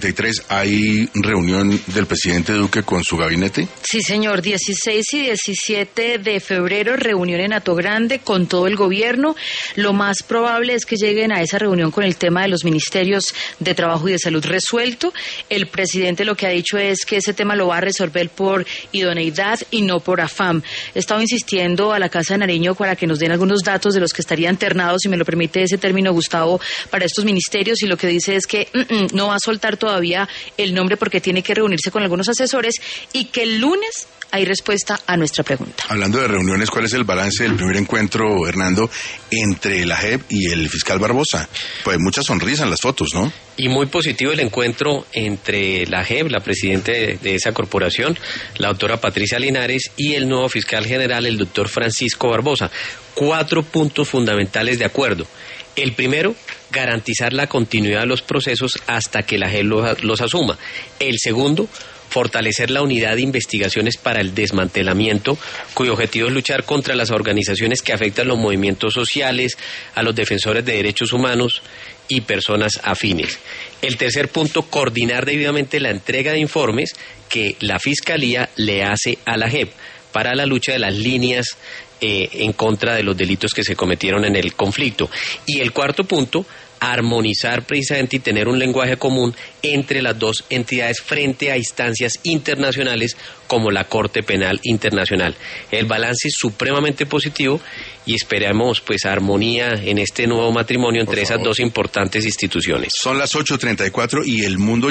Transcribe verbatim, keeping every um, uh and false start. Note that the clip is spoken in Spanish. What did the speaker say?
¿Hay reunión del presidente Duque con su gabinete? Sí, señor, dieciséis y diecisiete de febrero, reunión en Hato Grande con todo el gobierno. Lo más probable es que lleguen a esa reunión con el tema de los ministerios de Trabajo y de Salud resuelto. El presidente lo que ha dicho es que ese tema lo va a resolver por idoneidad y no por afán. He estado insistiendo a la Casa de Nariño para que nos den algunos datos de los que estarían ternados, si me lo permite ese término, Gustavo, para estos ministerios, y lo que dice es que mm, mm, no va a soltar todavía el nombre porque tiene que reunirse con algunos asesores y que el lunes hay respuesta a nuestra pregunta. Hablando de reuniones, ¿cuál es el balance del primer encuentro, Hernando, entre la J E P y el fiscal Barbosa? Pues mucha sonrisa en las fotos, ¿no? Y muy positivo el encuentro entre la J E P, la presidenta de, de esa corporación, la doctora Patricia Linares, y el nuevo fiscal general, el doctor Francisco Barbosa. Cuatro puntos fundamentales de acuerdo. El primero, garantizar la continuidad de los procesos hasta que la J E P los, los asuma. El segundo, fortalecer la unidad de investigaciones para el desmantelamiento, cuyo objetivo es luchar contra las organizaciones que afectan los movimientos sociales, a los defensores de derechos humanos y personas afines. El tercer punto, coordinar debidamente la entrega de informes que la Fiscalía le hace a la J E P para la lucha de las líneas eh, en contra de los delitos que se cometieron en el conflicto. Y el cuarto punto, armonizar precisamente y tener un lenguaje común entre las dos entidades frente a instancias internacionales como la Corte Penal Internacional. El balance es supremamente positivo y esperamos pues armonía en este nuevo matrimonio entre esas dos importantes instituciones. Son las ocho treinta y cuatro y el mundo